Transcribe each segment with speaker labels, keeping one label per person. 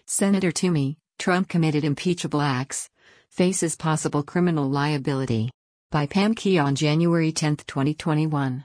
Speaker 1: Senator Toomey, Trump committed impeachable acts, faces possible criminal liability. By Pam Key on January 10, 2021.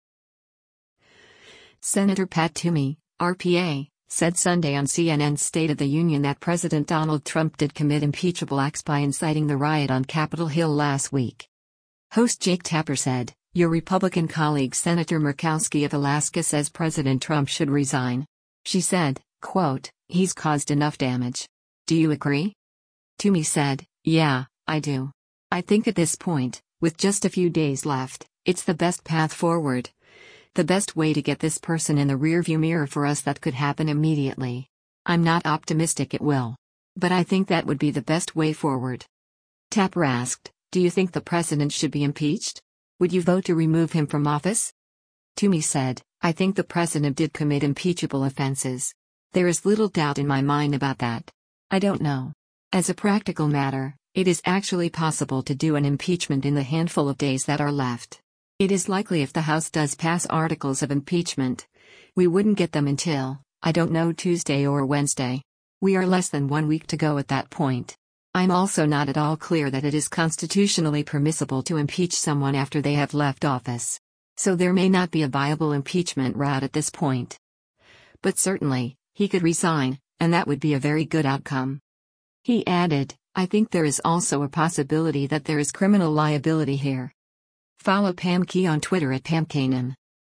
Speaker 1: Senator Pat Toomey, RPA, said Sunday on CNN's State of the Union that President Donald Trump did commit impeachable acts by inciting the riot on Capitol Hill last week. Host Jake Tapper said, "Your Republican colleague Senator Murkowski of Alaska says President Trump should resign." She said, quote, "He's caused enough damage. Do you agree?" Toomey said, "Yeah, I do. I think at this point, with just a few days left, it's the best path forward. The best way to get this person in the rearview mirror for us that could happen immediately. I'm not optimistic it will. But I think that would be the best way forward." Tapper asked, "Do you think the president should be impeached? Would you vote to remove him from office?" Toomey said, "I think the president did commit impeachable offenses. There is little doubt in my mind about that. I don't know. As a practical matter, it is actually possible to do an impeachment in the handful of days that are left. It is likely if the House does pass articles of impeachment, we wouldn't get them until, I don't know, Tuesday or Wednesday. We are less than 1 week to go at that point. I'm also not at all clear that it is constitutionally permissible to impeach someone after they have left office. So there may not be a viable impeachment route at this point. But certainly, he could resign, and that would be a very good outcome." He added, "I think there is also a possibility that there is criminal liability here." Follow Pam Key on Twitter at PamKanan.